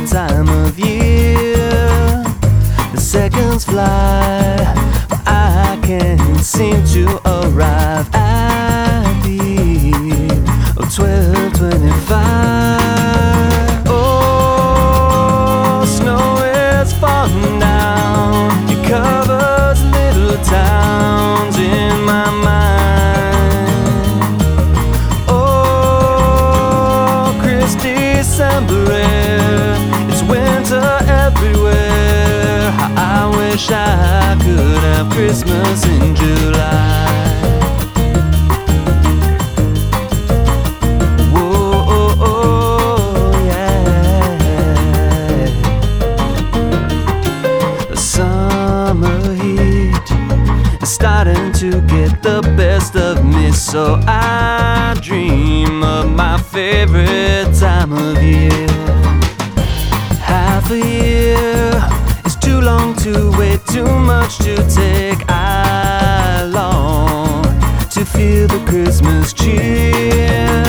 time of year. The seconds fly, but I can't seem to arrive at the 12:25. Oh, snow is falling down. It covers little towns in my mind. Oh, December air, it's winter everywhere. I wish I could have Christmas in July. Whoa, oh, oh, yeah. The summer heat is starting to get the best of me, so I dream of my favorite time of year. Half a year is too long to wait, too much to take. I long to feel the Christmas cheer.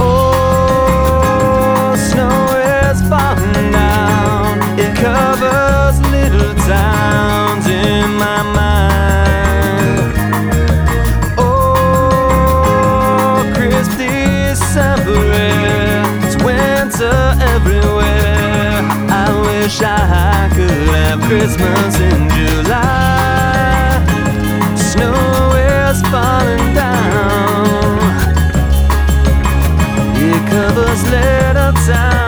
Oh, snow is falling down. It covers little towns in my mind. Oh, crisp December air, it's winter everywhere. I wish I could have Christmas in July. Snow is falling down. It covers little towns.